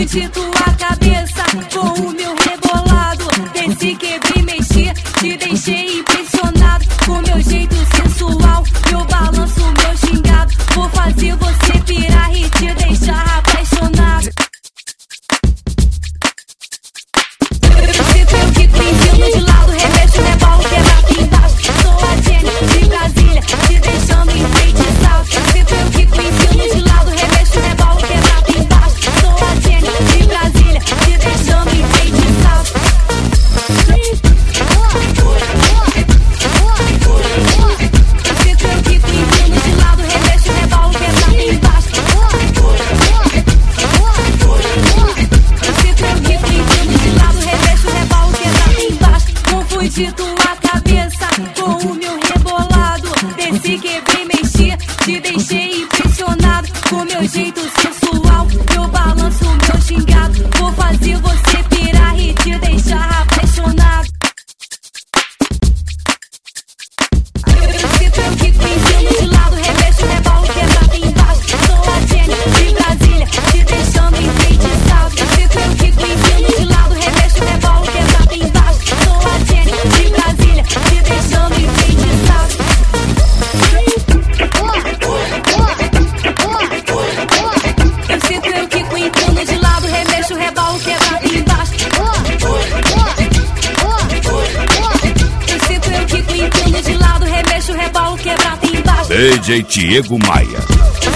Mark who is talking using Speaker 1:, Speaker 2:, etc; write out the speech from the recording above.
Speaker 1: Confundi tua cabeça com o meu rebolado. Desci, quebrei, mexi, te deixei impressionado com meu jeito sensual, meu balanço, meu gingado. Vou fazer você pirar e te deixar apaixonado. Você foi o que ensino de lado, remexe o rebalo, quebra embaixo. Sou a Jenny de Brasília, te deixando enfeitiçado. Você foi o que ensino de lado, remexe o rebalo, quebra embaixo. Sou a Jenny de Brasília, te deixando enfeitiçado. Você foi o que ensino de lado, remexe o rebalo, quebra embaixo. Você foi o que ensino de lado, remexe o rebalo, quebra embaixo. Confundi tua cabeça com o meu rebolado. Desci, quebrei, mexi, te deixei impressionado com meu jeito sensual, meu balanço, meu gingado. Vou fazer você pirar e te deixar apaixonado. Você foi o que ensino de lado, remexe o rebalo, quebra embaixo. Sou a Jenny de Brasília, te deixando enfeitiçado. Você foi o que ensino de lado, remexe o rebalo, quebra embaixo. Sou a Jenny de Brasília, te deixando enfeitiçado. Você foi o que ensino de lado, remexe o rebalo, quebra embaixo. Você foi o que ensino de lado, remexe o rebalo, quebra embaixo.
Speaker 2: DJ Diego Maia.